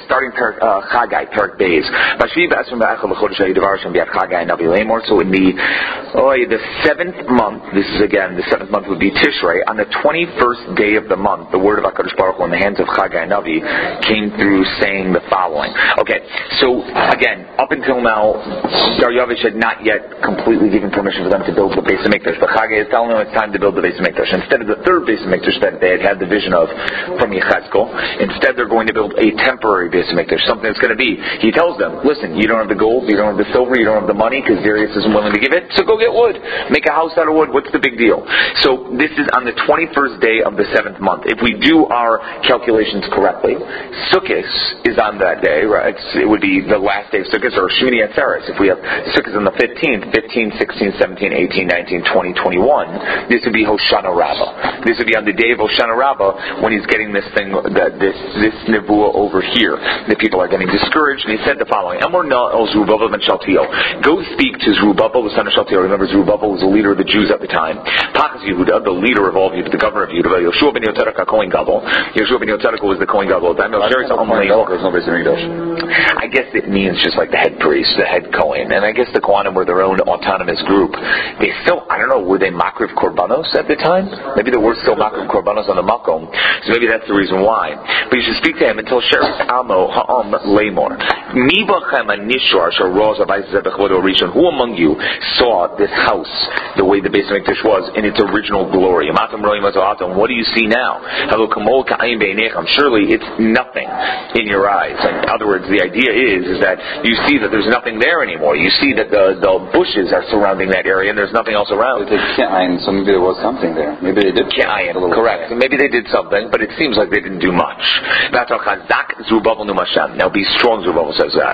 starting Chagai, Perak Beis. So in the 7th month, this is again, the 7th month would be Tishrei, on the 21st day of the month, the word of HaKadosh Baruch Hu in the hands of Chagai Navi came through saying the following. Okay, so again, up until now, Dariush had not yet completely given permission for them to build the Beis HaMikdash, but Chagai is telling them it's time to build the Beis HaMikdash. Instead of the third Beis HaMikdash that they had the vision of from Yechezkel, instead they're going to build a temporary Beis HaMikdash, something that's going to be, he tells them, listen, you don't have the gold, you don't have the silver, you don't have the money, because Darius isn't willing to give it, so go get wood. Make a house out of wood. What's the big deal? So this is on the 21st day of the 7th month. If we do our calculations correctly, Sukkot is on that day, right? It would be the last day of Sukkot, or Shmini Atzeres. If we have Sukkot on the 15th, 15, 16, 17, 18, 19, 20, 21, this would be Hoshana Rabbah. This would be on the day of Hoshana Rabbah when he's getting this thing, this nevuah over here. The people are getting discouraged, and he said the following: Amor Na'el Zerubbabel ben Shaltiel. Go speak to Zerubbabel, the son of Shaltiel. Remember, Zerubbabel was the leader of the Jews at the time. Pachas Yehuda, the leader of all of Yehuda, the governor of Yehuda. Yoshua ben Yotzedek Kohen Gadol. Yoshua ben Yotzedek was the Kohen Gadol. I guess it means just like the head priest, the head Kohen, and I guess the Kohanim were their own autonomous group. They still, I don't know, were they Makriv Korbanos at the time? Maybe there were still Makriv Korbanos on the Makom, so maybe that's the reason why. But you should speak to him until Sheretz Amo Ha'am Lamor. Mibachem Anishar Sharoz Abayzebechvodo. Who among you saw this house the way the Beis HaMikdash was in its original glory? What do you see now? Surely it's nothing in your eyes. In other words, the idea is that you see that there's nothing there anymore. You see that the bushes are surrounding that area and there's nothing else around. So maybe there was something there. Maybe they did. Correct. So maybe they did something, but it seems like they didn't do much. Now be strong, Zerubbabel says that.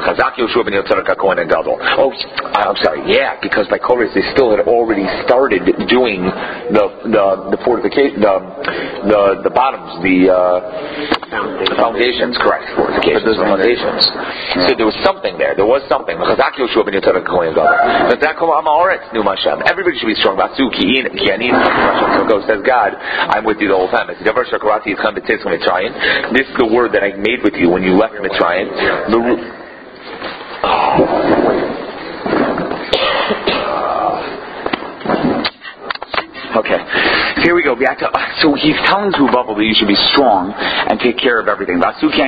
Oh, I'm sorry. Yeah, because by Kores they still had already started doing the fortification, the bottoms, the foundations. Correct. Fortifications. But foundations. So there was something there. There was something. Everybody should be strong. Says God, I'm with you the whole time. This is the word that I made with you when you left Mitzrayim. Okay, so here we go. So he's telling Zerubbabel that you should be strong and take care of everything. This is the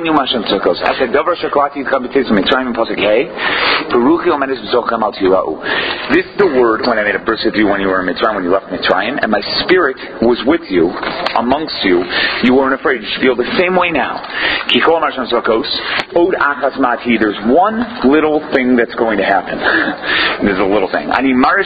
word when I made a bris with you when you were in Mitzrayim, when you left Mitzrayim, and my spirit was with you, amongst you. You weren't afraid. You should feel the same way now. There's one little thing that's going to happen. There's a little thing.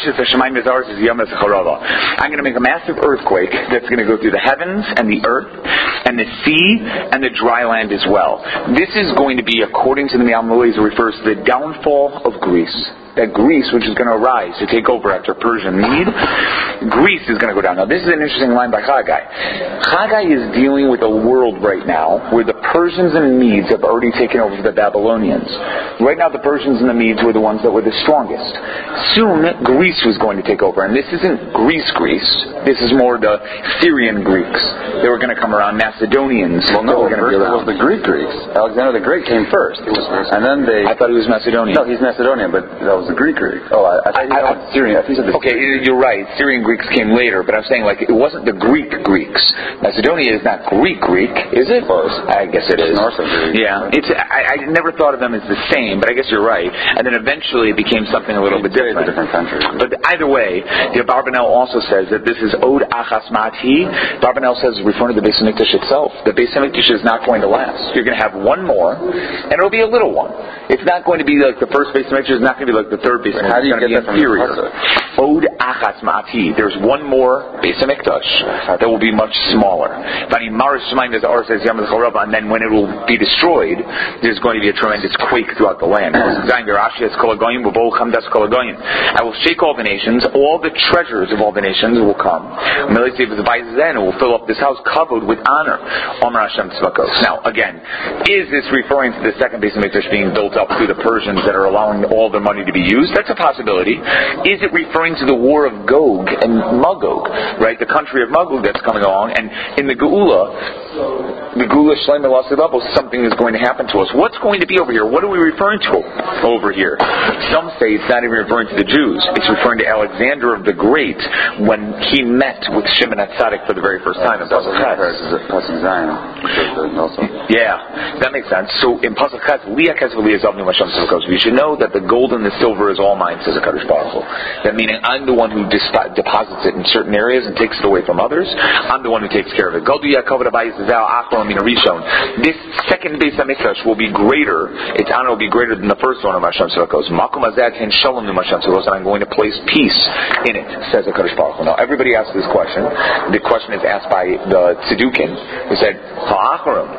I'm going to make a massive earthquake that's going to go through the heavens and the earth and the sea and the dry land as well. This is going to be, according to the Me'al Moed, it refers to the downfall of Greece. That Greece, which is going to arise to take over after Persia and Mede, Greece is going to go down. Now, this is an interesting line by Chagai. Chagai is dealing with a world right now where the Persians and Medes have already taken over the Babylonians. Right now, the Persians and the Medes were the ones that were the strongest. Soon, Greece was going to take over, and this isn't Greece. This is more the Syrian Greeks. They were going to come around. Macedonians. Well, no, it was the Greeks. Alexander the Great came first. And then I thought he was Macedonian. No, he's Macedonian, but that was the Greek. Oh, I thought he was Syrian. Okay, you're right. Syrian Greeks came later, but I'm saying it wasn't the Greeks. Macedonia is not Greek, is it? Close. I guess it is. North of Greece. Yeah, I never thought of them as the same, but I guess you're right. And then eventually it became something a little bit different. Different countries. But either way, the Barbanel also says that this is Od Achas Mati. Barbanel says, referring to the Beis HaMikdash itself, the Beis HaMikdash is not going to last. You're going to have one more, and it'll be a little one. It's not going to be like the first Beis HaMikdash. It's not going to be like the third Beis HaMikdash. How do you get that from inferior? Od Achas Mati. There's one more Beis HaMikdash that will be much smaller. And then when it will be destroyed, there's going to be a tremendous quake throughout out the land. I will shake all the nations, all the treasures of all the nations will come. And it will fill up this house covered with honor. Now, again, is this referring to the second base of Mikdash being built up through the Persians that are allowing all their money to be used? That's a possibility. Is it referring to the war of Gog and Magog, right? The country of Magog that's coming along, and in the Geula Shlema Lasilabo, something is going to happen to us. What's going to be over here? What are we referring to over here? Some say it's not even referring to the Jews. It's referring to Alexander of the Great when he met with Shimon HaTzadik for the very first time in Pasuk Ches. Yeah, that makes sense. So in Pasuk Ches, we should know that the gold and the silver is all mine, says the Kadosh Baruch Hu. That meaning I'm the one who deposits it in certain areas and takes it away from others. I'm the one who takes care of it. This second base of Mikdash will be greater. Its honor will be greater than the first one of Hashem Tzedakos. Makom Azad Hen Shalom Nim Hashem Tzedakos, and I'm going to place peace in it, says the Kadosh Baruch Hu. Now everybody asks this question. The question is asked by the Tzedukim, who said, Ha'acharon.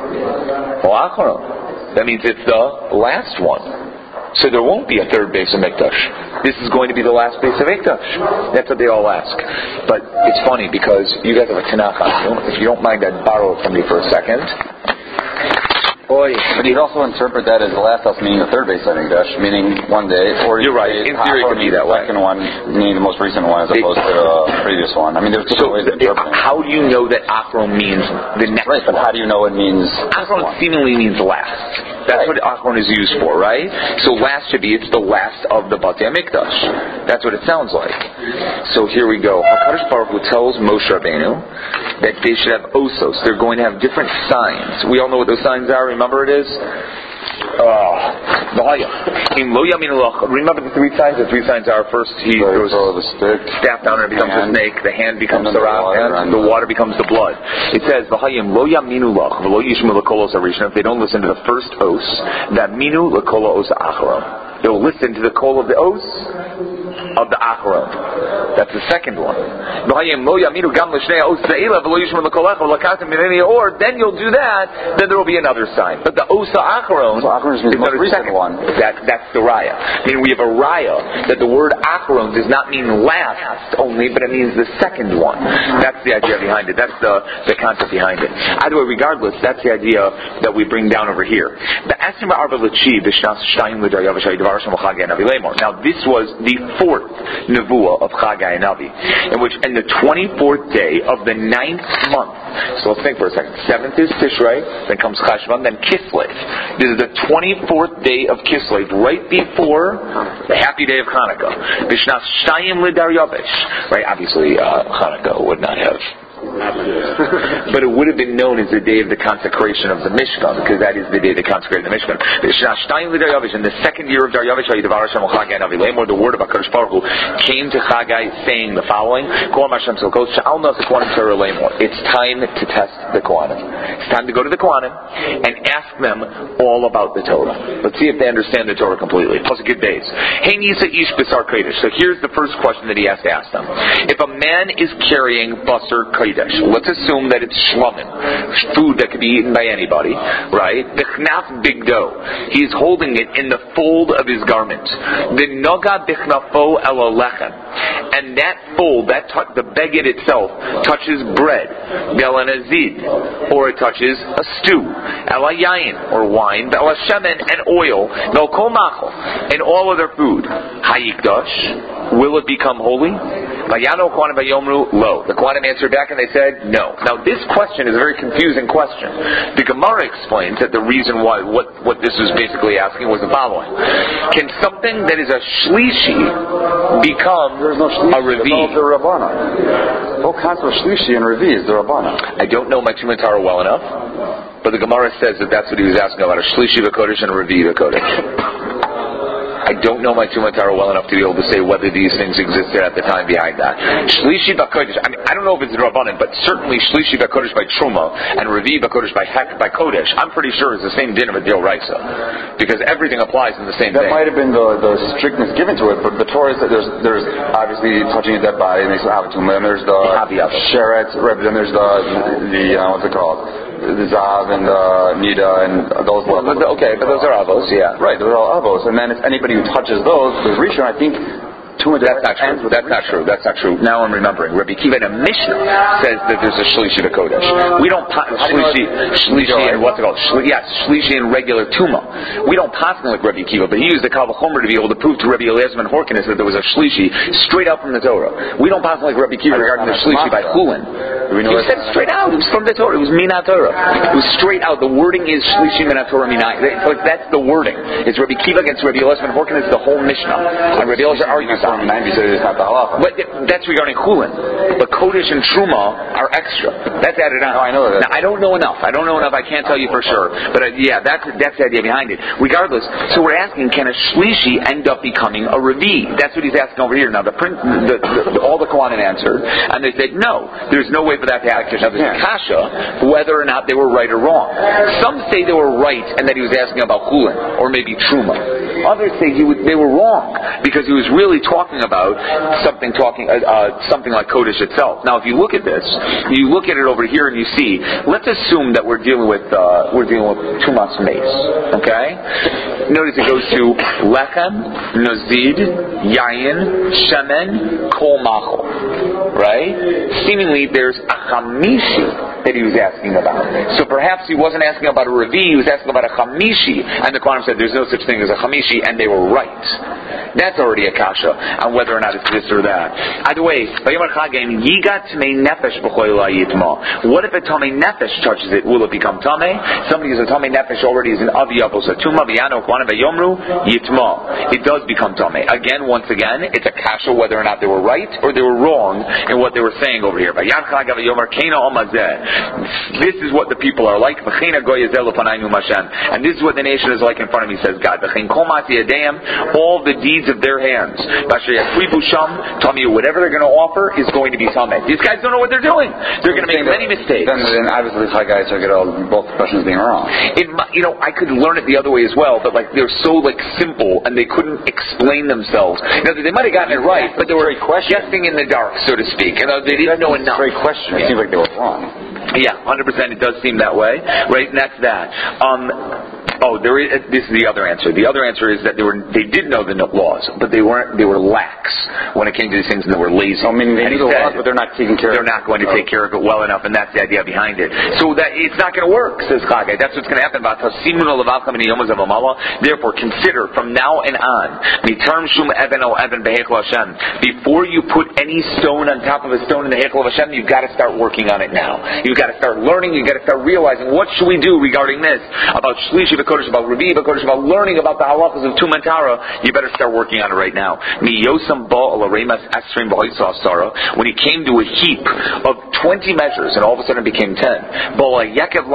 That means it's the last one. So there won't be a third base of Mikdash. This is going to be the last base of Mikdash. That's what they all ask. But it's funny because you guys have a Tanakh on you. If you don't mind, I'd borrow it from me for a second. But you could also interpret that as the last house meaning the third base of Mikdash, meaning one day. Or you're right. In theory, it could be that way. The second one meaning the most recent one as opposed to the previous one. I mean, there's different ways of interpreting it. How do you know that Achron means the next one? But how do you know it means Achron seemingly means last. That's what Achron is used for, right? So last should be, it's the last of the Batei HaMikdash. That's what it sounds like. So here we go. HaKadosh Baruch Hu tells Moshe Rabbeinu that they should have osos. They're going to have different signs. We all know what those signs are. Remember it is? Remember the three signs? The three signs are, first he throws the stick, staff down and it becomes a snake, the hand becomes the rock, and the water becomes the blood. It says, if they don't listen to the first os, that minu l'kol os acharon. They'll listen to the call of the os of the Acharon. That's the second one. Or then you'll do that, then there will be another sign. But the Osa Acharon is the most recent one. That's the Raya. I mean, we have a Raya that the word Acharon does not mean last only, but it means the second one. That's the idea behind it. That's the concept behind it. Either way, regardless, that's the idea that we bring down over here. Now, this was the fourth Nevuah of Chagai and Navi, in the 24th day of the 9th month. So let's think for a second. 7th is Tishrei, then comes Cheshvan, then Kislev. This is the 24th day of Kislev, right before the happy day of Hanukkah. Bishnas Shtayim L'Daryavish. Right? Obviously, Hanukkah would not have. But it would have been known as the day of the consecration of the Mishkan, because that is the day they consecrated the Mishkan. In the second year of Daryavish, the word of HaKadosh Baruch Hu came to Chagai saying the following: it's time to test the Kohanim. It's time to go to the Kohanim and ask them all about the Torah. Let's see if they understand the Torah completely. Plus a good base. So here's the first question that he has to ask them. If a man is carrying basar kodesh, let's assume that it's shlamim, food that could be eaten by anybody, right? Bichnaf bigdo. He's holding it in the fold of his garment. The noga bichnafo elalechem. And that fold, the beged itself, touches bread, belanazid, or it touches a stew, elayayin, or wine, belashemen, and oil, belkomachol, and all other food. Hayikdash, will it become holy? Vayano Kohanim vayomru lo. The Kohanim answered back and they said no. Now this question is a very confusing question. The Gemara explains that the reason why what this was basically asking was the following: can something that is a shlishi become a revi? The Rabbana. The whole concept of shlishi and revi is the Rabbana. I don't know my Tumat Torah well enough, but the Gemara says that that's what he was asking about: a shlishi v'kodesh and a revi v'kodesh. I don't know my Tumat Torah well enough to be able to say whether these things existed at the time behind that. Shlishi b'kodesh. I don't know if it's Rabbanan, but certainly Shlishi b'kodesh by Truma and Revi b'kodesh by Kodesh. I'm pretty sure it's the same din of a Deoraisa, because everything applies in the same thing. That might have been the strictness given to it, but the Torah said there's obviously touching a dead body makes an avatuma, and there's the sheret, then there's the what's it called? the Zav and Nida and those levels. Okay, but those are avos, yeah. Right, those are all avos. And then if anybody who touches those, the Rishon, I think, that's not true. That's not true. Now I'm remembering. Rabbi Kiva in a Mishnah says that there's a Shlishi Kodesh. We don't Shlishi and what's it called? Shlishi and regular Tuma. We don't pass like Rabbi Kiva, but he used the Kal V'chomer to be able to prove to Rabbi Eliezer and Horkinus that there was a Shlishi straight out from the Torah. We don't pass like Rabbi Kiva regarding the Shlishi by Chulin. He said straight out. It was from the Torah. It was Minat Torah. It was straight out. The wording is Shlishi Minat Torah Minat. So that's the wording. It's Rabbi Kiva against Rabbi Eliezer and Horkinus. The whole Mishnah. And Rabbi Eliezer argues on. But that's regarding Chulin. But Kodesh and Truma are extra. That's added on. No, I know that. Now, I don't know enough. I can't tell you for sure. But that's the idea behind it. Regardless, so we're asking, can a Shlishi end up becoming a Revi? That's what he's asking over here. Now, all the Kohanim answered, and they said, no, there's no way for that to happen. Now, there's Kasha, whether or not they were right or wrong. Some say they were right, and that he was asking about Chulin, or maybe Truma. Others say they were wrong, because he was really talking about something like Kodesh itself. Now, if you look at this, you look at it over here, and you see. Let's assume that we're dealing with Tumas Mace. Okay. Notice it goes to Lechem, Nozid, Yayin, Shemen, Kol Machol. Right. Seemingly, there's a Chamishi that he was asking about. So perhaps he wasn't asking about a Revi, he was asking about a Chamishi, and the Quran said there's no such thing as a Chamishi, and they were right. That's already a kasha on whether or not it's this or that. Either way, what if a tamei nefesh touches it? Will it become tamei? Somebody who's a tamei nefesh already is an aviyavos atuma v'yano kwana v'yomru yitma. It does become tamei. Once again, it's a kasha whether or not they were right or they were wrong in what they were saying over here. This is what the people are like. And this is what the nation is like in front of me, says God. All the deeds of their hands. Tell me whatever they're going to offer is going to be tamei. These guys don't know what they're doing. They're going to make many mistakes. Then obviously the guys are going to both questions being wrong. I could learn it the other way as well, but they're so simple and they couldn't explain themselves. They might have gotten it right, but they were guessing in the dark, so to speak. They didn't know enough. Great question. It seems like they were wrong. Yeah, 100%. It does seem that way, right? And that's that. This is the other answer. The other answer is that they did know the laws, but they were lax when it came to these things, and they were lazy. They knew the laws, but they're not taking care of it. They're not going to take care of it well enough, and that's the idea behind it. So that it's not going to work, says Chagai. That's what's going to happen. Therefore, consider from now and on, before you put any stone on top of a stone in the Heichel of Hashem, you've got to start working on it now. You've got to start learning. You've got to start realizing what should we do regarding this about Shlishi Kodesh, about Revi Kodesh, about learning about the halachas of Tum and Tara. You better start working on it right now. When he came to a heap of 20 measures, and all of a sudden it became 10. You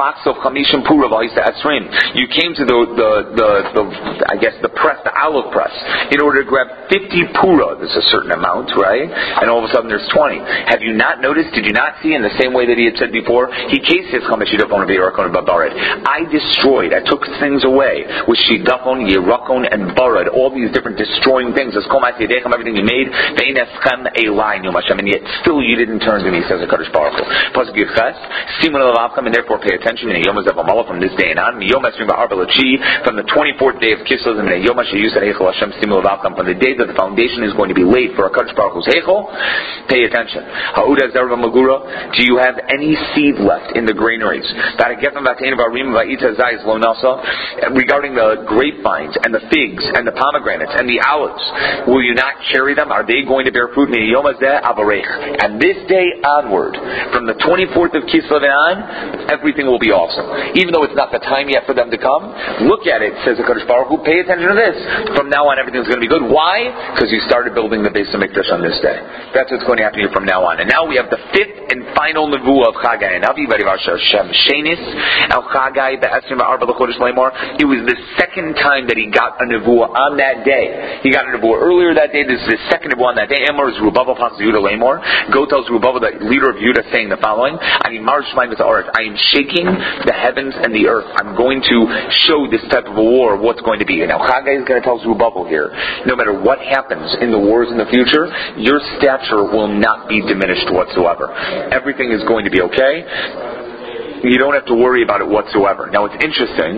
came to the press, the olive press, in order to grab 50 pura. There's a certain amount, right? And all of a sudden there's 20. Have you not noticed? Did you not see in the same way that he had said before? He cased his I destroyed. I took things away with shidachon, yirakon, and barad. All these different destroying things. Everything you made. And yet still you didn't turn to me, says the Kadosh Baruch Hu. And therefore pay attention. From this day and on. From the 24th day of Kislev, from the day that the foundation is going to be laid for a Kadosh Baruch Hu's Heichel, pay attention. Do you have any seed left in the granaries? Regarding the grapevines and the figs and the pomegranates and the olives, will you not carry them? Are they going to bear fruit? And this day onward, from the 24th of Kislev on, everything will be awesome. Even though it's not the time yet for them to come, look at it, says the Kadosh Baruch Hu, pay attention to this. From now on, everything's going to be good. Why? Because you started building the Beis HaMikdash on this day. That's what's going to happen here from now on. And now we have the fifth and final nevuah of Chagai and Avi, it was the second time that he got a nevuah on that day. He got a nevuah earlier that day. This is his second nevuah on that day. Emor is Zerubbabel Pas Yehuda Lamor. Go tells Zerubbabel, the leader of Yehuda, saying the following: I am shaking the heavens and the earth. I'm going to show this type of a war what's going to be. And now Chagai is going to tell Zerubbabel here, no matter what happens in the wars in the future, your stature will not be diminished whatsoever. Everything is going to be okay. you don't have to worry about it whatsoever. Now, it's interesting.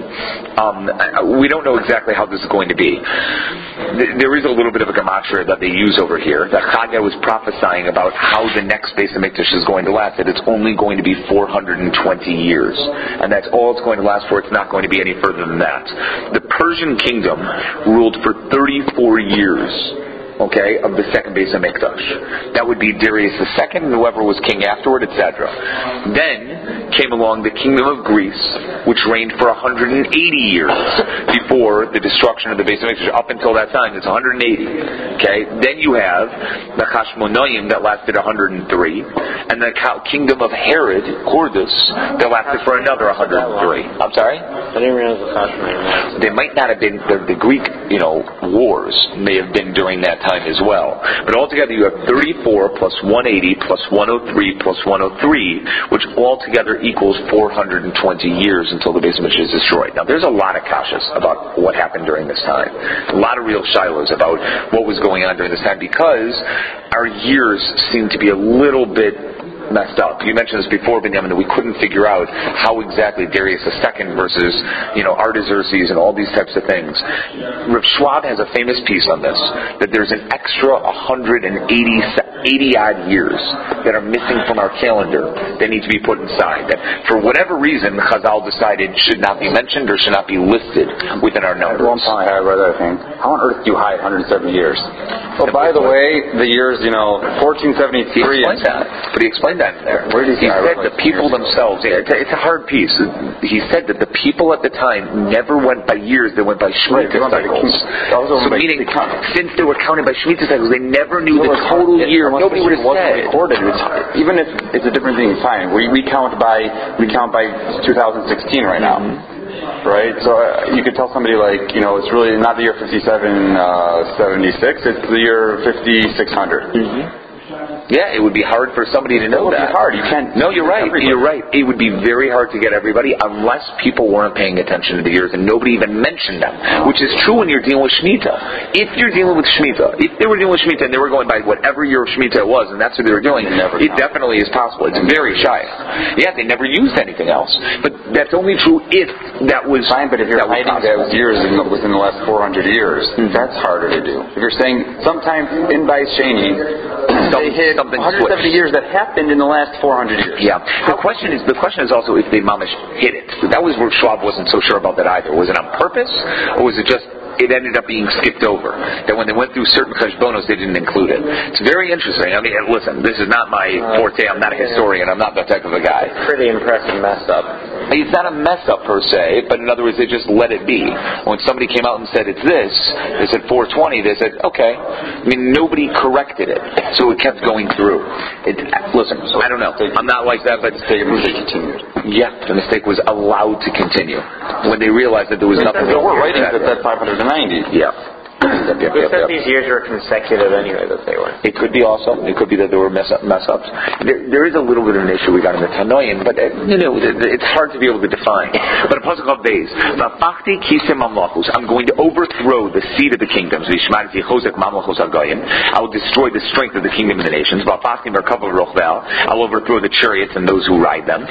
We don't know exactly how this is going to be. There is a little bit of a gematria that they use over here. That Chagai was prophesying about how the next Beis HaMikdash is going to last. That it's only going to be 420 years, and that's all it's going to last for. It's not going to be any further than that. The Persian kingdom ruled for 34 years. Okay, of the second Beis HaMikdash. That would be Darius II, and whoever was king afterward, etc. Then came along the kingdom of Greece, which reigned for 180 years before the destruction of the Beis HaMikdash. Up until that time, it's 180. Okay, then you have the Hashmonaim that lasted 103, and the kingdom of Herod, Cordus, that lasted for another 103. I'm sorry? I didn't realize the Hashmonaim. They might not have been the Greek, wars may have been during that time as well. But altogether you have 34 plus 180 plus 103 plus 103, which altogether equals 420 years until the Beis HaMikdash is destroyed. Now there's a lot of kashas about what happened during this time. A lot of real shilohs about what was going on during this time, because our years seem to be a little bit messed up. You mentioned this before, Benjamin, that we couldn't figure out how exactly Darius II versus, Artaxerxes and all these types of things. Rav Schwab has a famous piece on this, that there's an extra 180 odd years that are missing from our calendar that need to be put inside. That for whatever reason, Chazal decided should not be mentioned or should not be listed within our numbers. At one time I read that thing. How on earth do you hide 170 years? Oh, by the way, the years, 1473. He explained that. But he explained that in there. Where did he said the people themselves, it's a hard piece. He said that the people at the time never went by years, they went by Shemitah cycles. So meaning, since they were counted by Shemitah cycles, they never knew the total year. Nobody would have said. Recorded. Even if it's a different thing, fine. We count by 2016 right now. Mm-hmm. Right? So you could tell somebody it's really not the year 5776, it's the year 5600. Mm-hmm. Yeah, it would be hard for somebody to know that. It would be hard. You can't. No, you're right. Everybody. You're right. It would be very hard to get everybody unless people weren't paying attention to the years and nobody even mentioned them, which is true when you're dealing with Shemitah. If you're dealing with Shemitah, if they were dealing with Shemitah and they were going by whatever year of Shemitah it was, and that's what they were doing, it definitely is possible. It's very shy. Yeah, they never used anything else. But that's only true if that was fine. But if you're hiding those years within the last 400 years, that's harder to do. If you're saying sometime in Bais Sheni, they hit 170 years that happened in the last 400 years. Yeah. The question is also if they mamish hit it. That was where Schwab wasn't so sure about that either. Was it on purpose, or was it just it ended up being skipped over? That when they went through certain cheshbonos, they didn't include it. It's very interesting. I mean, listen, this is not my forte. I'm not a historian. I'm not that type of a guy. Pretty impressive mess up. It's not a mess up per se, but in other words, they just let it be. When somebody came out and said it's this, they said 420. They said okay. I mean, nobody corrected it, so it kept going through. Listen, I don't know. I'm not like that, but the mistake continued. Yeah, the mistake was allowed to continue when they realized that there was nothing. There were writings that said 590. Yeah. Who said these years were consecutive anyway, that they were? It could be also. It could be that there were mess ups. There is a little bit of an issue we got in the Tanoim, but it's hard to be able to define. But a pasuk of days, I'm going to overthrow the seed of the kingdoms. I will destroy the strength of the kingdom of the nations. I will overthrow the chariots and those who ride them.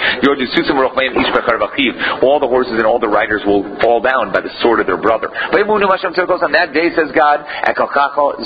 All the horses and all the riders will fall down by the sword of their brother. On that day, says God, I'm going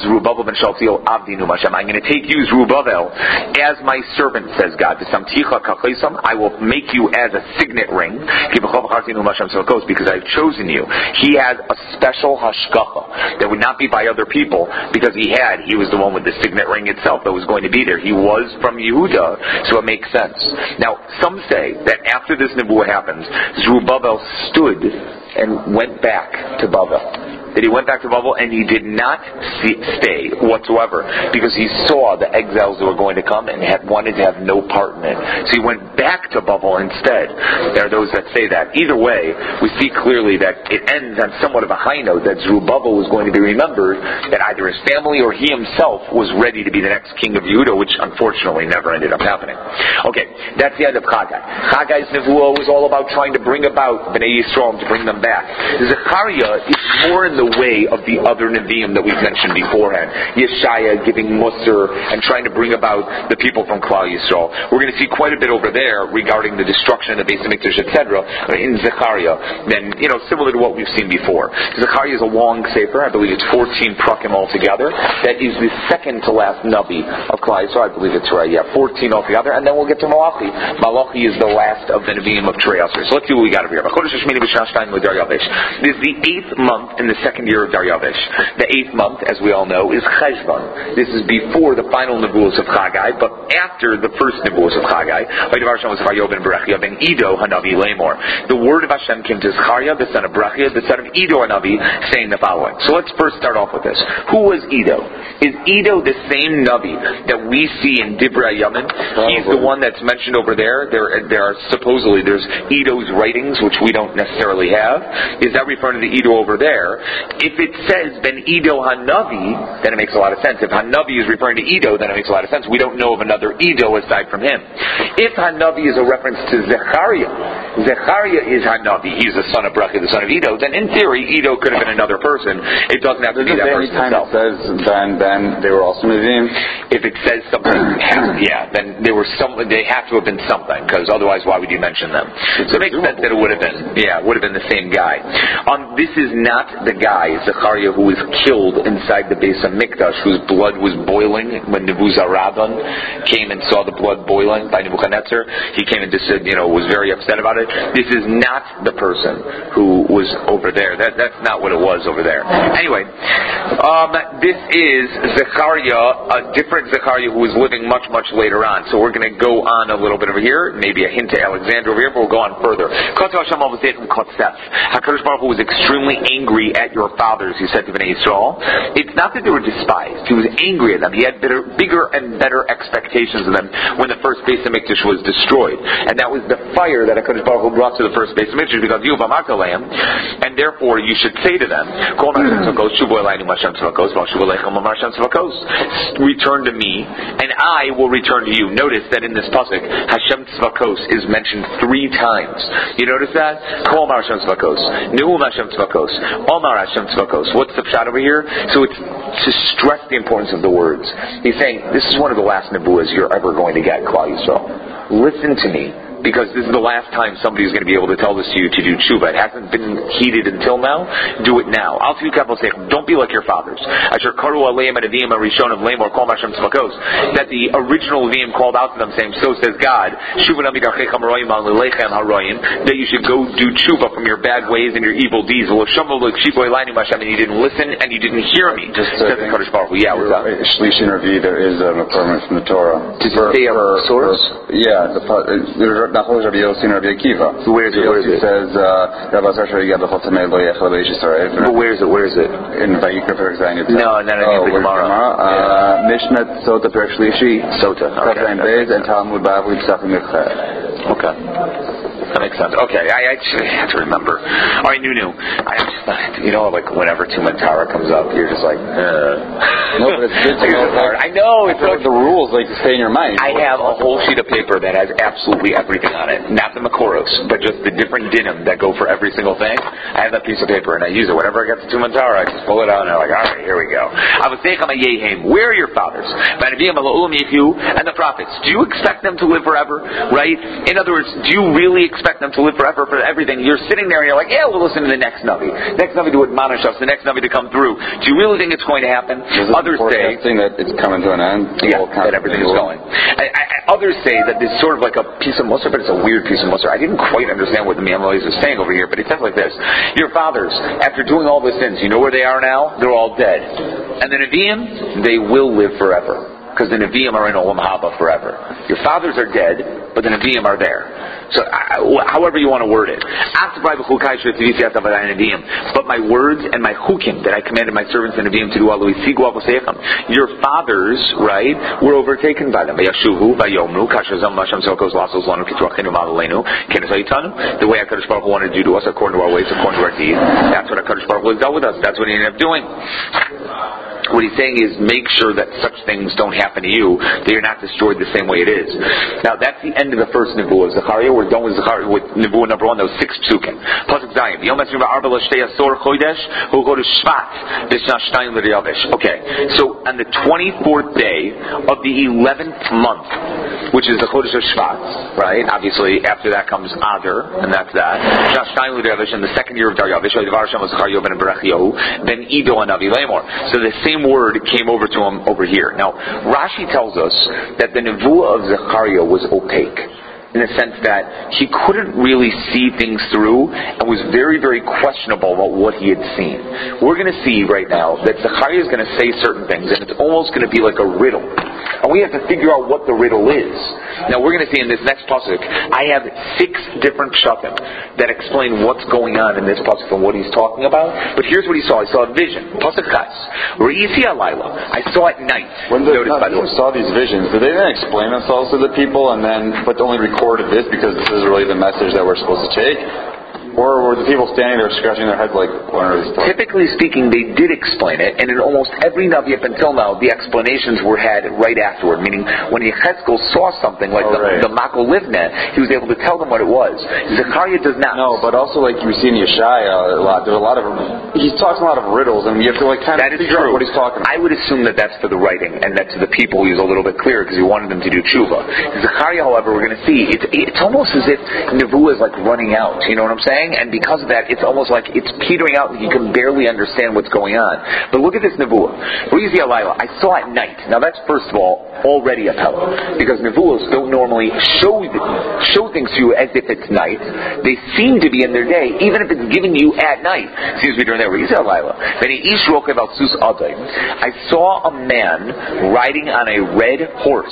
to take you, Zerubbabel, as my servant, says God. I will make you as a signet ring, because I've chosen you. He has a special hashgacha that would not be by other people, because he was the one with the signet ring itself that was going to be there. He was from Yehuda, so it makes sense. Now, some say that after this nebuah happens, Zerubbabel stood and went back to Babel. That he went back to Babel and he did not stay whatsoever because he saw the exiles that were going to come and wanted to have no part in it. So he went back to Babel instead. There are those that say that. Either way, we see clearly that it ends on somewhat of a high note that Zerubbabel was going to be remembered, that either his family or he himself was ready to be the next king of Yehuda, which unfortunately never ended up happening. Okay, that's the end of Chagai. Chagai's nevuah was all about trying to bring about Bnei Yisrael, to bring them back. Zechariah is more in the way of the other Nevi'im that we've mentioned beforehand. Yeshaya giving Musar and trying to bring about the people from Klal Yisrael. We're going to see quite a bit over there regarding the destruction of the Beis Hamikdash, etc. in Zechariah. Then, similar to what we've seen before. Zechariah is a long sefer. I believe it's 14 prakim altogether. That is the second to last Navi of Klal Yisrael. I believe it's right. Yeah, 14 altogether. And then we'll get to Malachi. Malachi is the last of the Nevi'im of Trei Asher. So let's see what we got over here. This is the 8th month in the second year of Daryavish. The 8th month, as we all know, is Cheshvan. This is before the final Nebuos of Chagai, but after the first Nebuos of Chagai. The word of Hashem came to Zechariah, the son of Berechia, the son of Iddo Hanavi, saying the following. So let's first start off with this. Who was Iddo? Is Iddo the same Navi that we see in Divrei Yamin? He's the one that's mentioned over there. There are supposedly, there's Iddo's writings, which we don't necessarily have. Is that referring to the Iddo over there? If it says Ben Iddo Hanavi, then it makes a lot of sense. If Hanavi is referring to Iddo, then it makes a lot of sense. We don't know of another Iddo aside from him. If Hanavi is a reference to Zechariah is Hanavi, he's the son of Berechia, the son of Iddo, then in theory, Iddo could have been another person. It doesn't have to be that person himself. It says then they were also Nevi'im? If it says something, then they have to have been something, because otherwise why would you mention them? So it makes sense that it would have been the same guy. This is not the guy, Zechariah, who was killed inside the Beis Hamikdash, whose blood was boiling when Nebuzaradan came and saw the blood boiling by Nebuchadnezzar. He came and just said, was very upset about it. This is not the person who was over there. That's not what it was over there. Anyway, this is Zechariah, a different Zechariah who was living much, much later on. So we're going to go on a little bit over here, maybe a hint to Alexander over here, but we'll go on further. HaKadosh Baruch Hu was extremely angry at your fathers, he said to Bnei Yisrael. It's not that they were despised. He was angry at them. He had bigger and better expectations of them when the first Beis Hamikdash was destroyed. And that was the fire that HaKadosh Baruch Hu brought to the first Beis Hamikdash, because you and therefore you should say to them, return to me, and I will return to you. Notice that in this pasuk, Hashem Tzvakos is mentioned 3 times. You notice that? Kol Mar Hashem Tzvakos, Neum Hashem Tzvakos, Omar Hashem Tzvakos. What's the pshat over here? So it's to stress the importance of the words. He's saying, this is one of the last nebuas you're ever going to get, Klal Yisrael. Listen to me, because this is the last time somebody's going to be able to tell this to you to do tshuva. It hasn't been heeded until now. Do it now. Don't be like your fathers. That the original Nevi'im called out to them, saying, so says God, that you should go do tshuva from your bad ways and your evil deeds. And you didn't listen and you didn't hear me. Just says the Kadosh Baruch Hu. Yeah, what's that? Shlish and Ravi, there is a requirement from the Torah. Does it say a source? Nachol Rabbi Yossi and Rabbi Akiva. So where is it? It says, but where is it? In Vayikra Perek Zayin. No, in the Gemara. Mishnah Sota Perek Shlishi. Sota. Okay. And Talmud Bavli Tzachim Yechad. Okay. That makes sense. Okay, I actually have to remember. All right, Nunu. Like whenever Tumantara comes up, you're just like, No, but it's good to know. I know. It's like the rules, like to stay in your mind. I have a whole sheet of paper that has absolutely everything on it. Not the Makoros, but just the different dinim that go for every single thing. I have that piece of paper, and I use it. Whenever I get to Tumantara, I just pull it out, and I'm like, all right, here we go. Where are your fathers? And the prophets. Do you expect them to live forever? Right? In other words, do you really expect them to live forever for everything? You're sitting there and you're like, we'll listen to the next Navi. Next Navi to admonish us, the next Navi to come through. Do you really think it's going to happen? Others say that it's coming to an end. That everything is going. Others say that this is sort of like a piece of Musar, but it's a weird piece of Musar. I didn't quite understand what the Miamolis is saying over here, but it says like this. Your fathers, after doing all the sins, you know where they are now? They're all dead. And the Nevi'im, they will live forever. Because the Nevi'im are in Olam Haba forever. Your fathers are dead, but the Nevi'im are there. So, however you want to word it. But my words and my chukim that I commanded my servants the Nevi'im to do, your fathers, right, were overtaken by them. The way HaKadosh Baruch Hu wanted to do to us, according to our ways, according to our deeds. That's what HaKadosh Baruch Hu has dealt with us. That's what he ended up doing. What he's saying is make sure that such things don't happen to you, that you're not destroyed the same way it is. Now that's the end of the first Nebuah of Zechariah. We're done with Zechariah, with Nebuah number 1. That was 6 psukim. Pasuk Zayin. Yom HaSmir Ba'arba L'Shtei Asor Chodesh Hu Go to Shvat B'Shna Shtayim L'Yavesh. Okay, so on the 24th day of the 11th month, which is the Chodesh of Shvat, right? Obviously, after that comes Adar, and that's that. B'Shna Shtayim L'Yavesh in the second year of Daryavesh. V'Yivar Hashem Zechariah ben Berechiyahu ben Ido Anavi Lamor. So the same word came over to him over here. Now, Rashi tells us that the Nevuah of Zechariah was opaque, in the sense that he couldn't really see things through and was very, very questionable about what he had seen. We're going to see right now that Zechariah is going to say certain things, and it's almost going to be like a riddle. And we have to figure out what the riddle is. Now we're going to see in this next pasuk, I have 6 different pshatim that explain what's going on in this pasuk and what he's talking about. But here's what he saw. He saw a vision. Pasuk Chas. Re'isi alayla. I saw at night. When the people saw these visions, did they then explain themselves to the people and then, but only recorded this because this is really the message that we're supposed to take? Or were the people standing there scratching their heads like, what are these talking? Typically speaking, they did explain it, and in almost every Navi up until now, the explanations were had right afterward. Meaning, when Yechezkel saw something like the Makol Livneh, he was able to tell them what it was. Zechariah does not. No, but also like you see in Yeshaya a lot, there's a lot of, he talks a lot of riddles, and you have to like kind of figure out what he's talking about. I would assume that that's for the writing, and that to the people he was a little bit clearer because he wanted them to do tshuva. Zechariah, however, we're going to see, it's almost as if Nevuah is like running out. You know what I'm saying? And because of that, it's almost like it's petering out and you can barely understand what's going on. But look at this Nevuah. Re'isi alayla. I saw at night. Now that's, first of all, already a pella. Because Nevuahs don't normally show things to you as if it's night. They seem to be in their day, even if it's given you at night. Seems to be during there. Re'isi alayla. I saw a man riding on a red horse.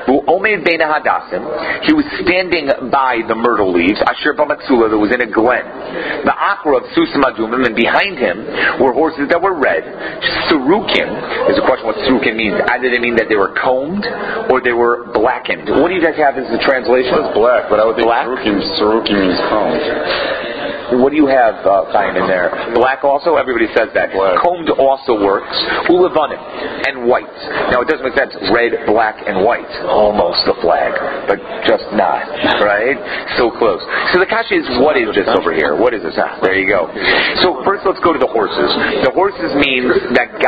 He was standing by the myrtle leaves, Asher B'Matsula, that was in a glen. The Akra of Susim Adumim, and behind him were horses that were red. Serukim. There's a question what Serukim means. Either they mean that they were combed or they were blackened. What do you guys have as the translation? It's black, but I would think Serukim means combed. What do you have, Chaim, in there? Black also? Everybody says that. Black. Combed also works. Ulavanim. And white. Now, it doesn't make sense. Red, black, and white. Almost the flag. But just not. Right? So close. So the kasha is, what is this over here? What is this? There you go. So first let's go to the horses. The horses means that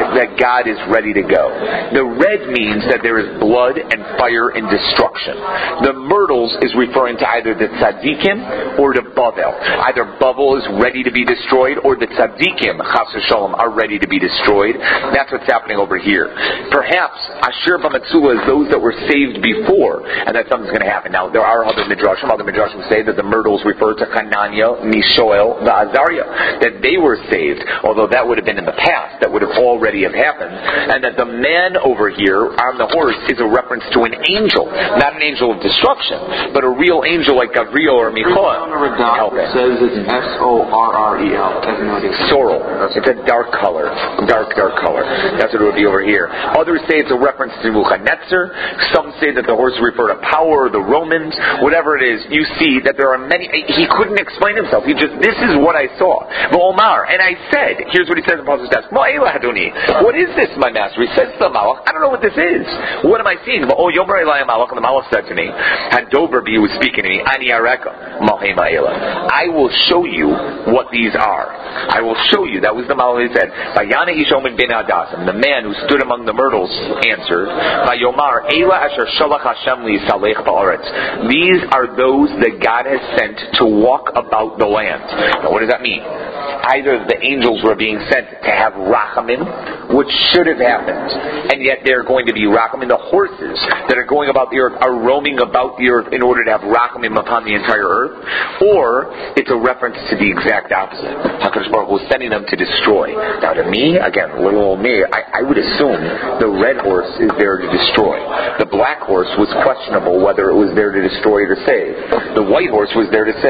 God is ready to go. The red means that there is blood and fire and destruction. The myrtles is referring to either the tzaddikim or the Bavel. Either Bavel is ready to be destroyed, or the tzaddikim, chas v'shalom, are ready to be destroyed. That's what's happening over here. Perhaps Asher B'Matsula is those that were saved before, and that something's going to happen. Now, there are other midrashim. Other midrashim say that the myrtles refer to Hananiah, Mishoel, the Azariah, that they were saved, although that would have been in the past. That would have already have happened. And that the man over here on the horse is a reference to an angel, not an angel of destruction, but a real angel like Gabriel or Michael. It says it's S-O-R-R-E-L. Sorrel. It's a dark color. Dark color. That's what it would be over here. Others say it's a reference to Nebuchadnezzar. Some say that the horse refer to power or the Romans. Whatever it is, you see that there are many. He couldn't explain himself. This is what I saw. Omar, and I said, here's what he says in Paul's desk. What is this, my master? He says to the Malach, I don't know what this is. What am I seeing? Oh, Yomer Eli Malach, and the Malach said to me, had Doberby was speaking to me, Ani Areka, Malchema Ela. I will show you what these are. I will show you. That was the Malach he said. Vayana Ishomin ben Adasim, the man who stood among the myrtles, answered, Vayomar, Ela Asher Shalach Hashem li Salech Ba'aretz. These are those that God has sent to walk about the land. Now, what does that mean? Either the angels were being sent to have rachamim, which should have happened, and yet they're going to be rachamim. The horses that are going about the earth are roaming about the earth in order to have rachamim upon the entire earth, or it's a reference to the exact opposite. HaKadosh Baruch Hu was sending them to destroy. Now, to me, again, little old me, I would assume the red horse is there to destroy. The black horse was questionable whether it was there to destroy or to save. The white horse was there to save.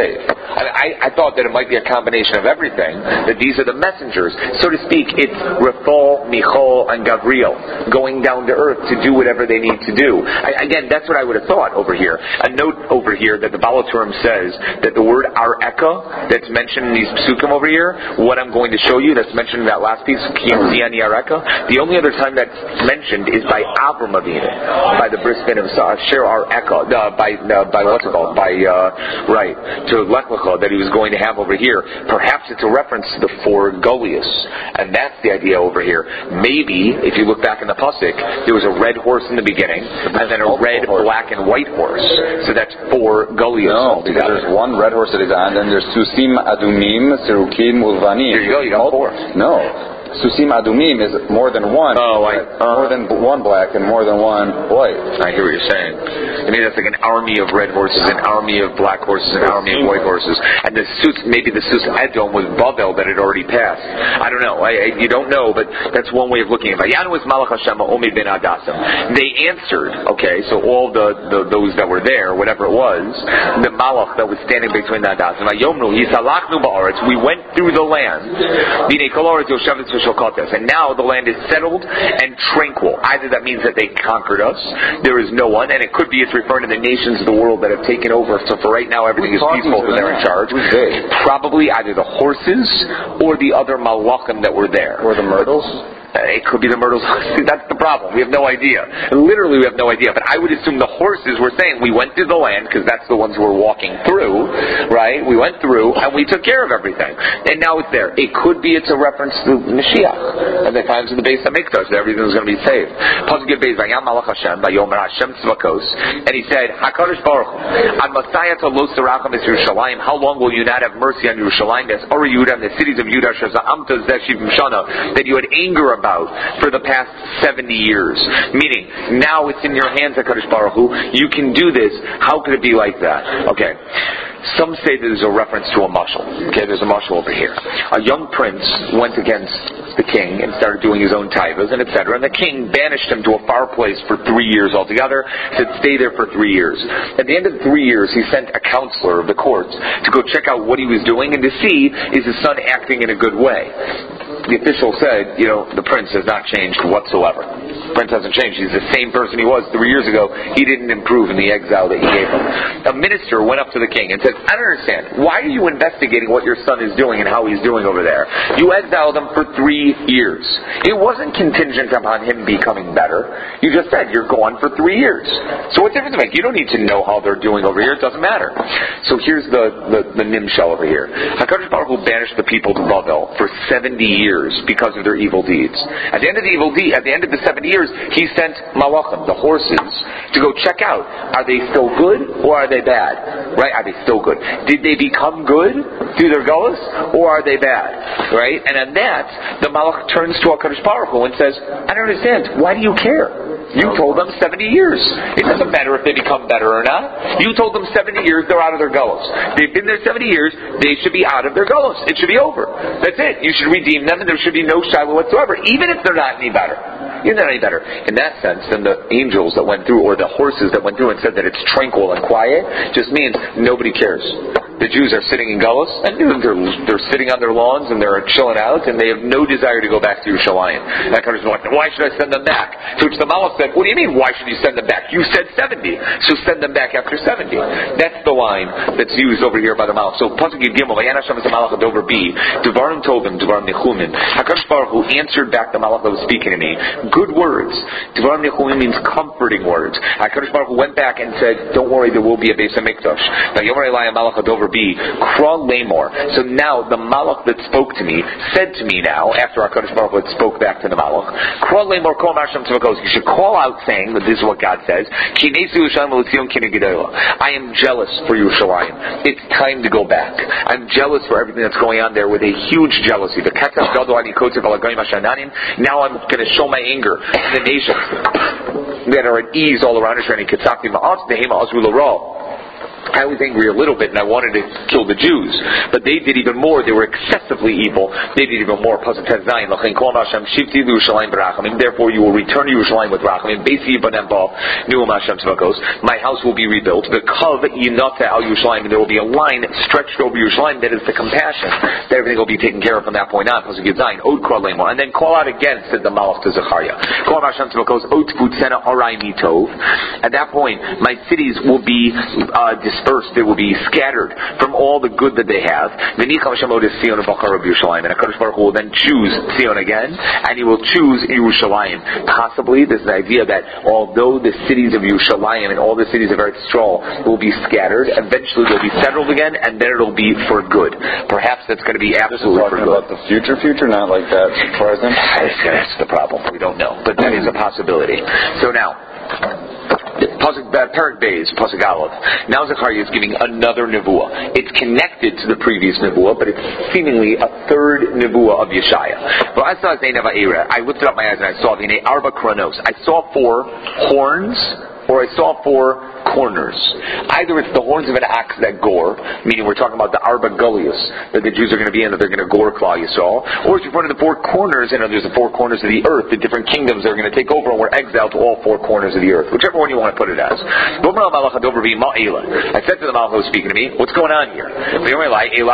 I thought that it might be a combination of everything, that these are the messengers. So to speak, it's Raphel, Michal, and Gabriel going down to earth to do whatever they need to do. Again, that's what I would have thought over here. A note over here that the Baal HaTurim says that the word Areka that's mentioned in these psukim over here, what I'm going to show you that's mentioned in that last piece, Kiyam Areka, the only other time that's mentioned is by Avram Avinu, by the bris ben of Sher Areka, by what's it called, to Lech Lecha that he was going to have over here. Perhaps it's a reference to the 4 Goliaths, and that's the idea over here. Maybe, if you look back in the pasuk, there was a red horse in the beginning, and then a red, black, and white horse. So that's 4 Goliaths. No, because there's one red horse that is on, and then there's Susim, Adumim, Serukim, Ulvanim. There you go, you got 4. No. Susim Adumim is more than one. Oh, more than one black and more than one white. I hear what you're saying. I mean, that's like an army of red horses, an army of black horses, an army of white horses. And maybe the Sus Edom was Babel that had already passed. I don't know. You don't know, but that's one way of looking at it. Vayanu is Malach Hashem Omi ben Adasim. They answered, okay, so all those that were there, whatever it was, the Malach that was standing between the Adasim, Vayomnu, Yisalachnu ba'aretz, we went through the land, Dinei kol haaretz yoshevet and now the land is settled and tranquil. Either that means that they conquered us, there is no one, and it could be it's referring to the nations of the world that have taken over. So for right now, everything is peaceful and they're in charge. Probably either the horses or the other malachim that were there. Or the myrtles? It could be the myrtles. That's the problem. We have no idea. Literally, we have no idea. But I would assume the horses were saying, we went through the land, because that's the ones who were walking through, right? We went through, and we took care of everything. And now it's there. It could be it's a reference to Mashiach, and the times of the Beis HaMikdash, that everything was going to be saved. And he said, HaKadosh Baruch Hu, how long will you not have mercy on Yerushalayim, the cities of Yudah, that you had anger about for the past 70 years. Meaning, now it's in your hands, HaKadosh Baruch Hu. You can do this. How could it be like that? Okay. Some say that there's a reference to a mashal. Okay, there's a mashal over here. A young prince went against the king and started doing his own taivas and etc. And the king banished him to a far place for 3 years altogether. Said stay there for 3 years. At the end of the 3 years, he sent a counselor of the courts to go check out what he was doing and to see is his son acting in a good way. The official said, the prince has not changed whatsoever. The prince hasn't changed. He's the same person he was 3 years ago. He didn't improve in the exile that he gave him. A minister went up to the king and said, I don't understand. Why are you investigating what your son is doing and how he's doing over there? You exiled him for 3 years. It wasn't contingent upon him becoming better. You just said you're gone for 3 years. So what difference does it make? You don't need to know how they're doing over here. It doesn't matter. So here's the nimshal over here. HaKadosh Baruch Hu banished the people to Babel for 70 years because of their evil deeds. At the end of the 70 years, he sent malachim, the horses, to go check out, are they still good or are they bad? Right? Are they still good? Did they become good through their gullus or are they bad? Right? And on that, the malach turns to HaKadosh Baruch Hu and says, I don't understand. Why do you care? You told them 70 years. It doesn't matter if they become better or not. You told them 70 years, they're out of their gullus. They've been there 70 years, they should be out of their gullus. It should be over. That's it. You should redeem them and there should be no shiloh whatsoever, even if they're not any better. Even if they're not any better. In that sense, then the angels that went through, or the horses that went through and said that it's tranquil and quiet, just means nobody cares. The Jews are sitting in gullus, and they're sitting on their lawns and they're chilling out, and they have no desire to go back to Yerushalayim. That kind of why should I send them back? To which the Malach said, what do you mean, why should you send them back? You said 70, so send them back after 70. That's the line that's used over here by the Malach. So, Pasuk Gimel, Vayan Hashem es Malach Adover B, Devarim told him, Devarim Nechumin. HaKadosh Baruch Hu answered back the Malach that was speaking to me. Good words. Devarim Nechumin means comforting words. HaKadosh Baruch Hu went back and said, don't worry, there will be a Beis HaMikdash. Now, Yomer Elai Malach Adover B, Kra Lamor. So now the Malach that spoke to me said to me now, after HaKadosh Baruch Hu had spoke back to the Malach, Kra Lamor Kol Marshem Tzvakos. You should call out saying that this is what God says. I am jealous for Yerushalayim. It's time to go back. I'm jealous for everything that's going on there with a huge jealousy. Now I'm going to show my anger to the nations that are at ease all around Israel. I was angry a little bit and I wanted to kill the Jews, but they did even more. They were excessively evil. They did even more. Therefore you will return to Yerushalayim with Rachamim. My house will be rebuilt. And there will be a line stretched over Yerushalayim that is the compassion. That everything will be taken care of from that point on. And then call out again, said the Malach to Zechariah. At that point, my cities will be dispersed. They will be scattered from all the good that they have. And HaKadosh Baruch Hu will then choose Zion again, and He will choose Yerushalayim. Possibly, there's an idea that although the cities of Yerushalayim and all the cities of Eretz Yisrael will be scattered, eventually they'll be settled again, and then it'll be for good. Perhaps that's going to be absolutely for good. About the future, not like that present. That's the problem. We don't know, but that is a possibility. So now, Perek Beis, Pasuk Aleph. Now Zechariah is giving another nevuah. It's connected to the previous nevuah, but it's seemingly a third nevuah of Yeshaya. But I lifted up my eyes and I saw the Arba Kronos. I saw 4 horns, or I saw 4 corners. Either it's the horns of an ox that gore, meaning we're talking about the Arba Gullius that the Jews are going to be in, that they're going to gore Klal Yisrael, or it's one of the 4 corners, and there's the 4 corners of the earth, the different kingdoms that are going to take over, and we're exiled to all 4 corners of the earth, whichever one you want to put it as. I said to the Malach who was speaking to me, what's going on here? These are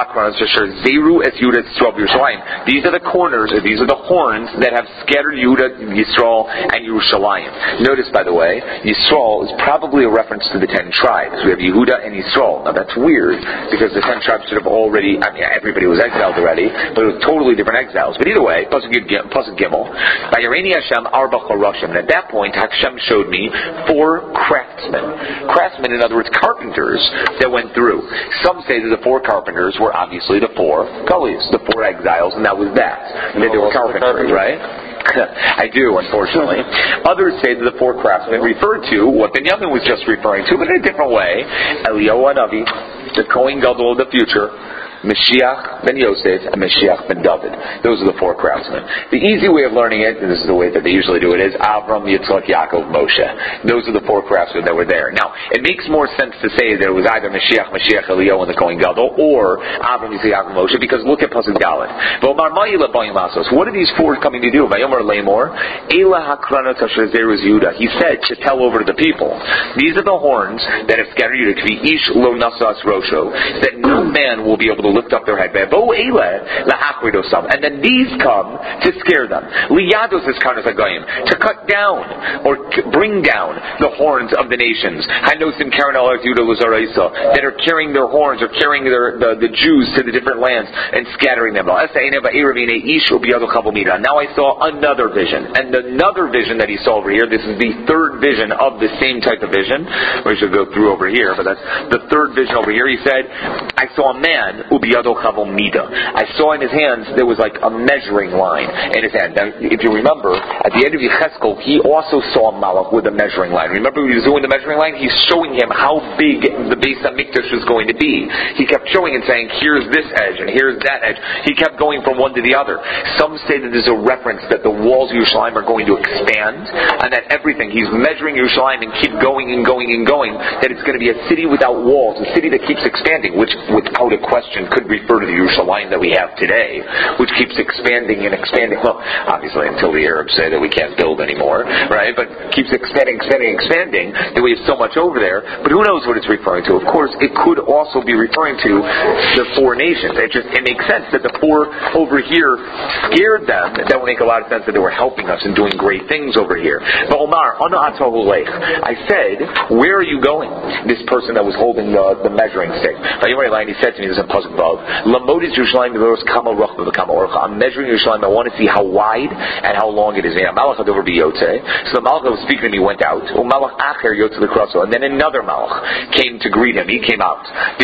the corners, or these are the horns that have scattered Yehuda, Yisrael, and Yerushalayim. Notice, by the way, Yisrael is probably a reference to the 10 tribes. We have Yehuda and Yisrael. Now that's weird, because the 10 tribes should have already, everybody was exiled already, but it was totally different exiles. But either way, Pasuk Gimel, by Yereni Hashem Arba Choroshim, and at that point Hashem showed me 4 craftsmen. Craftsmen, in other words, carpenters that went through. Some say that the 4 carpenters were obviously the 4 Gullies, the 4 exiles, and that was that. And that they were carpenters, right? I do, unfortunately. Others say that the 4 craftsmen refer to what Benjamin was just referring to, but in a different way. Eliyahu Hanavi, the Kohen Gadol of the future, Mashiach ben Yosef, and Mashiach ben David. Those are the 4 craftsmen. The easy way of learning it, and this is the way that they usually do it, is Avram, Yitzchak, Yaakov, Moshe. Those are the 4 craftsmen that were there. Now, it makes more sense to say that it was either Mashiach, Eliyahu, and the Kohen Gadol, or Avram, Yitzchak, Yaakov, Moshe, because look at Pasuk Dalet. What are these 4 coming to do? He said to tell over to the people, these are the horns that have scattered you, that no man will be able to lift up their head. And then these come to scare them. To cut down or bring down the horns of the nations. That are carrying their horns or carrying the Jews to the different lands and scattering them. Now I saw another vision. And another vision that he saw over here, this is the 3rd vision of the same type of vision. We should go through over here, but that's the 3rd vision over here. He said, I saw a man, I saw in his hands there was like a measuring line in his hand. Now, if you remember, at the end of Yecheskel, he also saw a Malach with a measuring line. Remember when he was doing the measuring line? He's showing him how big the Beis HaMikdash was going to be. He kept showing and saying, here's this edge and here's that edge. He kept going from one to the other. Some say that there's a reference that the walls of Yerushalayim are going to expand, and that everything, he's measuring Yerushalayim and keep going and going and going, that it's going to be a city without walls, a city that keeps expanding, which without a question could refer to the Yerushalayim that we have today, which keeps expanding and expanding. Well, obviously until the Arabs say that we can't build anymore, right? But keeps expanding, that we have so much over there. But who knows what it's referring to? Of course, it could also be referring to the 4 nations. It makes sense that the 4 over here scared them. That would make a lot of sense that they were helping us and doing great things over here. But Omar, I said, where are you going? This person that was holding the measuring stick. He said to me, this is a Pasuk Vav, I'm measuring Yerushalayim. I want to see how wide and how long it is. So the Malach that was speaking to me went out. And then another Malach came to greet him. He came out.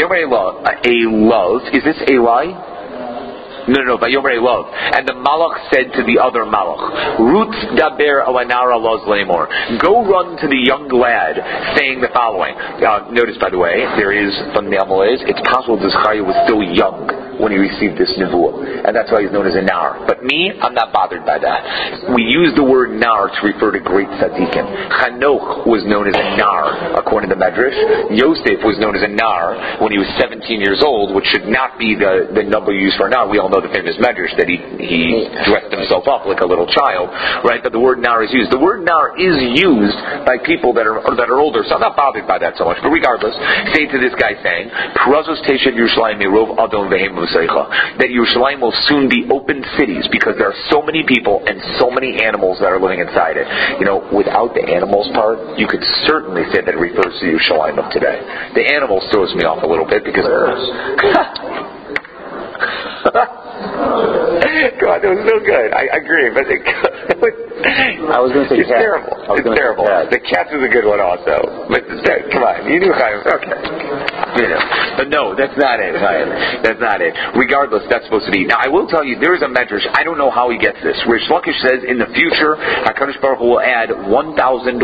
Is this Eli? No, Vayomer Love. And the Malach said to the other Malach, Rutz daber alanara loz lemor. Go run to the young lad, saying the following. Notice, by the way, there is, from the Amalez, it's possible that Zechariah was still young when he received this nevuah, and that's why he's known as a nar. But me, I'm not bothered by that. We use the word nar to refer to great tzaddikim. Chanoch was known as a nar, according to Medrash. Yosef was known as a nar when he was 17 years old, which should not be the number used for a nar. We all know the famous Medrash that he dressed himself up like a little child, right? But the word nar is used. The word nar is used by people that are older, so I'm not bothered by that so much. But regardless, say to this guy saying, Perazos Teshav Yerushalayim Merov Adon Vehem V'Seicha, that Yerushalayim will soon be open cities because there are so many people and so many animals that are living inside it. Without the animals part, you could certainly say that it refers to Yerushalayim of today. The animals throws me off a little bit because God, that was so good. I agree, but I was going to say it's terrible. It's terrible. The cats is a good one also. But come on, you knew Chaim. Okay. But no, that's not it, Chaim. That's not it. Regardless, that's supposed to be. Now, I will tell you, there is a medrash. I don't know how he gets this. Rish Lakish says in the future, HaKadosh Baruch Hu will add 1,189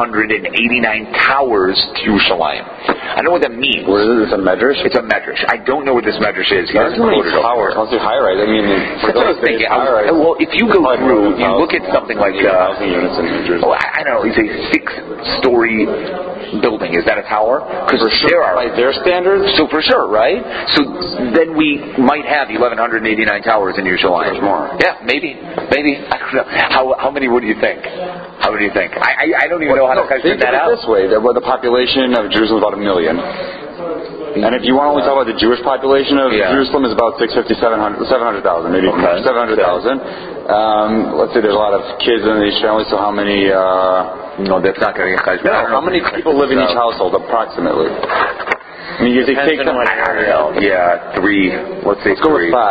towers to Yerushalayim. I know what that means. What is this, a medrash? It's a medrash. I don't know what this medrash is. He doesn't quote it towers. Must be high rise. I mean, that's what I was thinking. Well, if you go through, you look at something like units in New Jersey. I don't know. It's a 6-story building. Is that a tower? Because there are, by their standards. So for sure, right? So then we might have 1,189 towers in Yerushalayim. There's more. Yeah, maybe. I don't know. How many? What do you think? How many do you think? I don't even know how to figure that out. This way, the population of Jerusalem is about 1 million. And if you want to only talk about the Jewish population of Jerusalem, is about 700,000, maybe 700,000. Let's say there's a lot of kids in each family, so how many? No, that's not going to get chayshbon. How many people live in each household, approximately? I mean, you take them. I don't know. Yeah, 3. Let's say 3. Let's go with 5.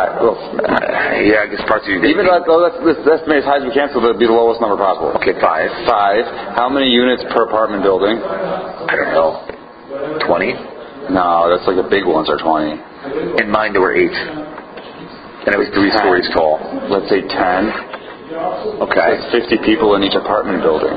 I guess parts of you. Even let's estimate as high as we can, so that'll be the lowest number possible. Okay, 5. 5. How many units per apartment building? I don't know. 20. No, that's like the big ones are 20. In mine there were 8. And it was 3 stories tall. Let's say 10. Okay. That's 50 people in each apartment building.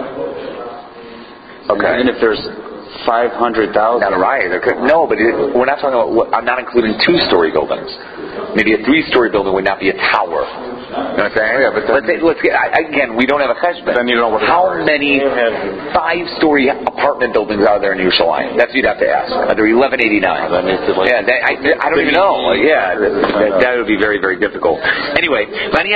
Okay. And if there's 500,000. Not right. No, but we're not talking about. I'm not including 2-story buildings. Maybe a 3-story building would not be a tower. You know what I'm saying? Yeah, but let's get, again, we don't have a cheshbon. Then you don't know what. How many 5-story apartment buildings are there in Yerushalayim? That's what you'd have to ask. Are there 1,189? That makes it I don't even know. That would be very, very difficult. Anyway,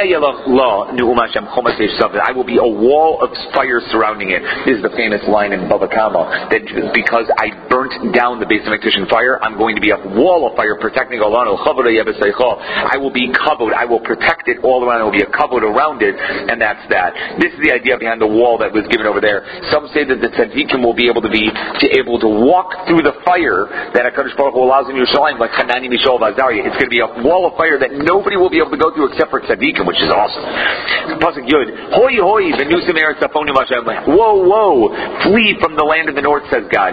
I will be a wall of fire surrounding it. This is the famous line in Bava Kama that because I burnt down the Beis Hamikdash in fire, I'm going to be a wall of fire protecting Olano. I will be covered. I will protect it all around. There will be a covered around it, and that's that. This is the idea behind the wall that was given over there. Some say that the tzaddikim will be able to walk through the fire that HaKadosh Baruch Hu allows in Yerushalayim, like Hanani, Mishael, Vazariah. It's going to be a wall of fire that nobody will be able to go through except for tzaddikim, which is awesome. Pasuk Yud. Hoi hoi v'nusim eretz Safoni Mashem. Whoa, flee from the land of the north, says God.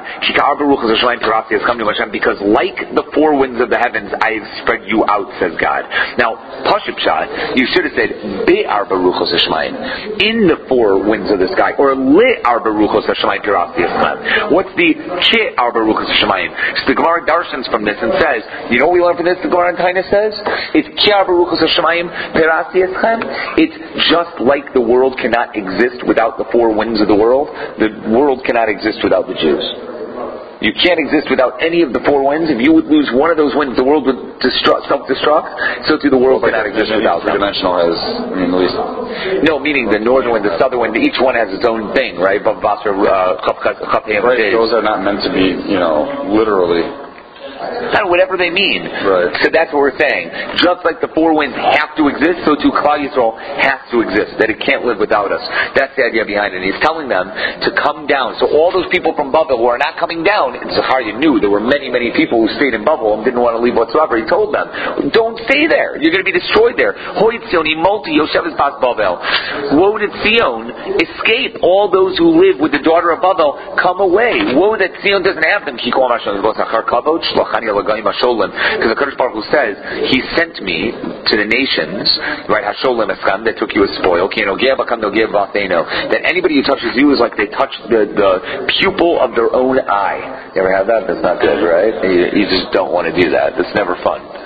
Because like the 4 winds of the heavens, I have spread you out, says God. Now, Pashut Pshat, you should have said Be'ar Baruchos Hashmayim, in the 4 winds of the sky, or Le'ar Baruchos Hashmayim Pirasi Yisrael. What's the Che'ar Baruchos Hashmayim? So the Gemara darshans from this and says, you know what we learn from this? The Gemara in Taina says it's Che'ar Baruchos Hashmayim Pirasi Yisrael. It's just like the world cannot exist without the 4 winds of the world. The world cannot exist without the Jews. You can't exist without any of the 4 winds. If you would lose one of those winds, the world would self-destruct. So too the world cannot exist without them. Three-dimensional has, at least. No, meaning the northern wind, the southern wind, each one has its own thing, right? Right, those are not meant to be, literally. Kind of whatever they mean. Right. So that's what we're saying. Just like the 4 winds have to exist, so too Klal Yisrael has to exist. That it can't live without us. That's the idea behind it. And he's telling them to come down. So all those people from Bavel who are not coming down, and Zechariah knew there were many, many people who stayed in Bavel and didn't want to leave whatsoever. He told them, don't stay there. You're going to be destroyed there. Hoi Tzioni Multi Yoshev is Bas Bavel. Woe to Tzion, escape. All those who live with the daughter of Bavel, come away. Woe that Tzion doesn't have them. Because the Kadosh Baruch Hu says, He sent me to the nations, right? Hasholim Eschem, that took you as spoil. That anybody who touches you is like they touch the pupil of their own eye. You ever have that? That's not good, right? You just don't want to do that. That's never fun.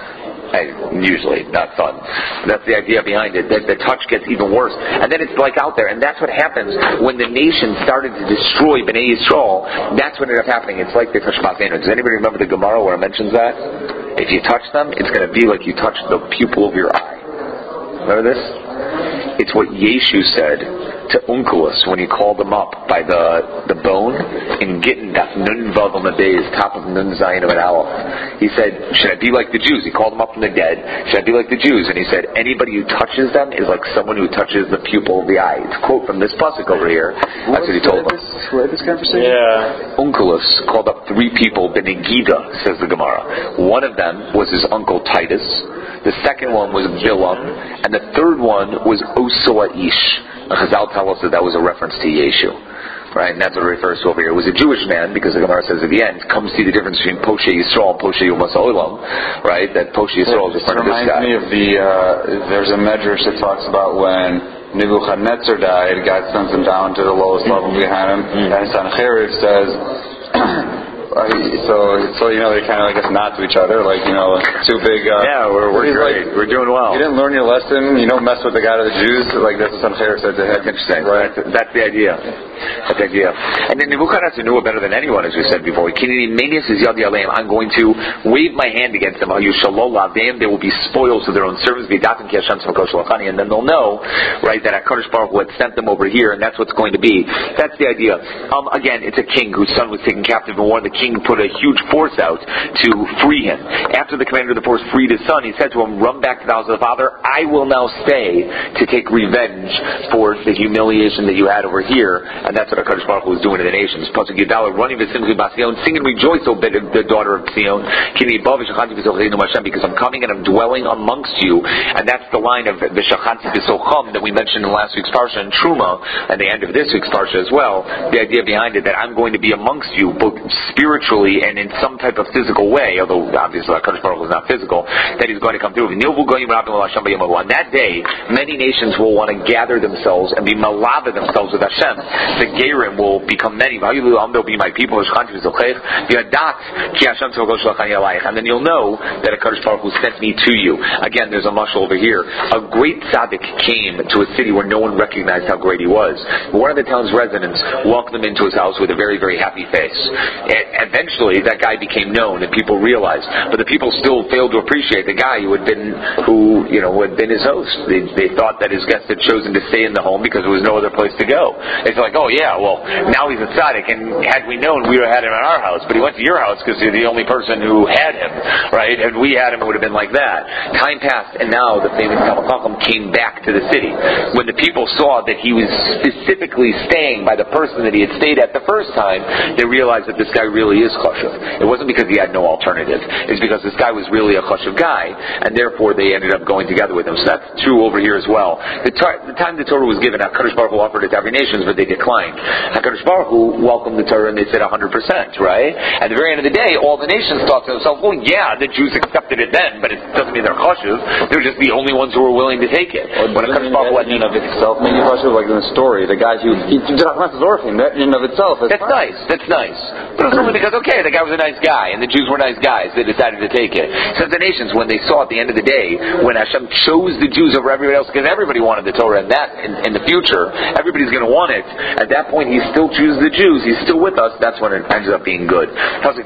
Usually, not fun. That's the idea behind it. That the touch gets even worse. And then it's like out there. And that's what happens when the nation started to destroy Bnei Yisrael. That's what ended up happening. It's like they touched Basenu. Does anybody remember the Gemara where it mentions that? If you touch them, it's going to be like you touched the pupil of your eye. Remember this? It's what Yeshu said to Onkelos when he called him up by the bone in Gittin Daf Nun Vav on the days, top of Nun Zayin of an Aleph. He said, should I be like the Jews? He called them up from the dead. Should I be like the Jews? And he said, anybody who touches them is like someone who touches the pupil of the eye. It's a quote from this pasuk over here. That's what he told them. Who had this conversation? Yeah. Onkelos called up 3 people, Bnei Gida, says the Gemara. One of them was his uncle Titus. The second one was Bilam. And the third one was Osua Ish. Chazal tell us that was a reference to Yeshu. Right? And that's what it refers to over here. It was a Jewish man, because the Gemara says at the end, come see the difference between Poshe Yisrael and Poshe Yumas Olam. Right? That Poshe Yisrael is in front of this guy. It reminds me of there's a medrash that talks about when Nebuchadnezzar died, God sends him down to the lowest level behind him, and Sancheriv says, so you know, they kind of, I guess, nod to each other, like, you know, two big... yeah, we're great. We're doing well. You didn't learn your lesson. You don't mess with the God of the Jews. Like, that's what Sancheriv said to him. That's interesting. Right? That's the idea. That's the idea. And then Nebuchadnezzar knew it better than anyone, as we said before. I'm going to wave my hand against them. They will be spoils to their own servants. And then they'll know, right, that HaKadosh Baruch Hu had sent them over here, and that's what's going to be. That's the idea. Again, it's a king whose son was taken captive in war. The king put a huge force out to free him. After the commander of the force freed his son, he said to him, run back to the house of the father. I will now stay to take revenge for the humiliation that you had over here. And that's what HaKadosh Baruch Hu was doing to the nations. Pasuk Yudaleh, running v'simchi b'Sion, sing and rejoice, O the daughter of Zion, because I'm coming and I'm dwelling amongst you. And that's the line of v'shachanti b'socham that we mentioned in last week's parsha in Truma, and the end of this week's parsha as well. The idea behind it that I'm going to be amongst you, both spiritually and in some type of physical way, although obviously HaKadosh Baruch Hu is not physical, that He's going to come through. On that day, many nations will want to gather themselves and be malava themselves with Hashem. The Gerim will become many. They'll be my people. And then you'll know that HaKadosh Baruch Hu sent me to you. Again, there's a mashal over here. A great tzaddik came to a city where no one recognized how great he was. One of the town's residents welcomed him into his house with a very, very happy face. Eventually, that guy became known, and people realized. But the people still failed to appreciate the guy who had been his host. They thought that his guest had chosen to stay in the home because there was no other place to go. It's like, oh yeah, well, now he's a tzaddik, and had we known, we would have had him at our house. But he went to your house because you're the only person who had him, right? And we had him, it would have been like that. Time passed, and now the famous Talmid Chacham came back to the city. When the people saw that he was specifically staying by the person that he had stayed at the first time, they realized that this guy really is chashuv. It wasn't because he had no alternative. It's because this guy was really a chashuv guy, and therefore they ended up going together with him. So that's true over here as well. The time the Torah was given, HaKadosh Baruch Hu offered it to every nation, but they declined. HaKadosh Baruch Hu welcomed the Torah, and they said 100%, right? At the very end of the day, all the nations thought to themselves, well, yeah, the Jews accepted it then, but it doesn't mean they're chashuv. They're just the only ones who were willing to take it. When HaKadosh Baruch Hu in of itself, maybe chashuv, like in the story, the guy who did not want to that in of itself. That's nice. That's nice. But it was only because, okay, the guy was a nice guy, and the Jews were nice guys. They decided to take it. So the nations, when they saw at the end of the day, when Hashem chose the Jews over everybody else, because everybody wanted the Torah, and that in the future, everybody's going to want it. At that point, He still chooses the Jews. He's still with us. That's when it ends up being good. Hashem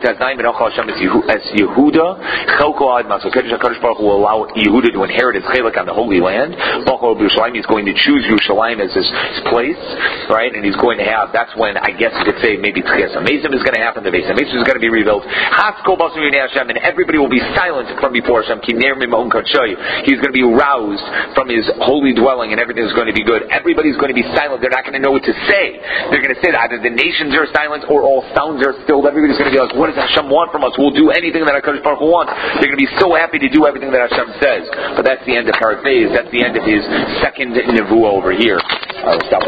as Yehuda, HaKadosh Baruch Hu will allow Yehuda to inherit his chelik on the Holy Land. He's going to choose Yerushalayim as his place, right? And He's going to have. That's when I guess you could say maybe Tchias HaMezim is going to happen. The Beis HaMikdash is going to be rebuilt. And everybody will be silent from before Hashem. He's going to be roused from His holy dwelling, and everything is going to be good. Everybody's going to be silent. They're not going to know what to say. They're going to say that either the nations are silent or all sounds are stilled. Everybody's going to be like, what does Hashem want from us? We'll do anything that HaKadosh Baruch Hu wants. They're going to be so happy to do everything that Hashem says. But that's the end of Parak Beis. That's the end of his second nevuah over here. I'll stop